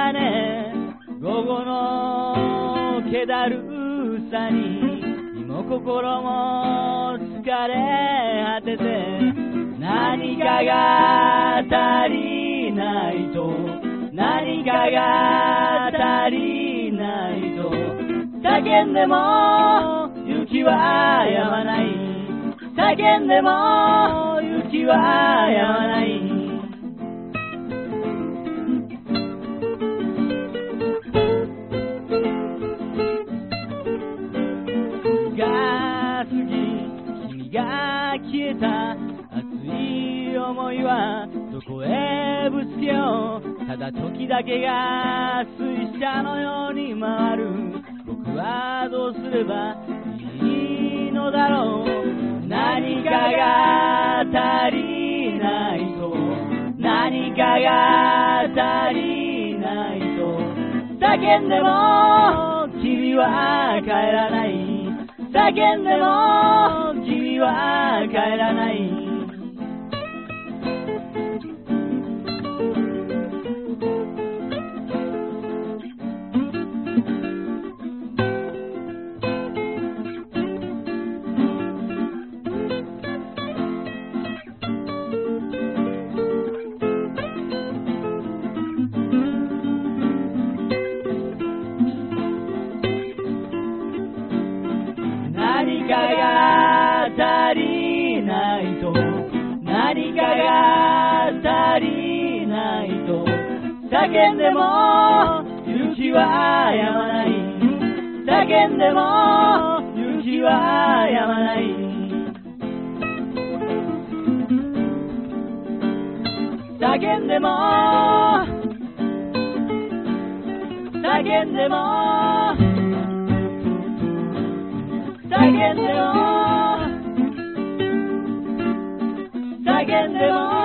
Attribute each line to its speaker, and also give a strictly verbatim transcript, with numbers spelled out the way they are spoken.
Speaker 1: がね、午後の気だるさに身も心も疲れ果てて、何かが足りないと、何かが足りないと叫んでも雪は止まない、叫んでも雪は止まない。が過ぎ君が消えた熱い思いはどこへぶつけよう、ただ時だけが水車のように回る。僕はどうすればいいのだろう。何かが足りないと、何かが足りないと叫んでも君は帰らない、叫んでも君は帰らない。何かが足りないと、何かが足りないと叫んでも雪は止まない、叫んでも雪は止まない。叫んでも叫んでも叫んでも叫んでも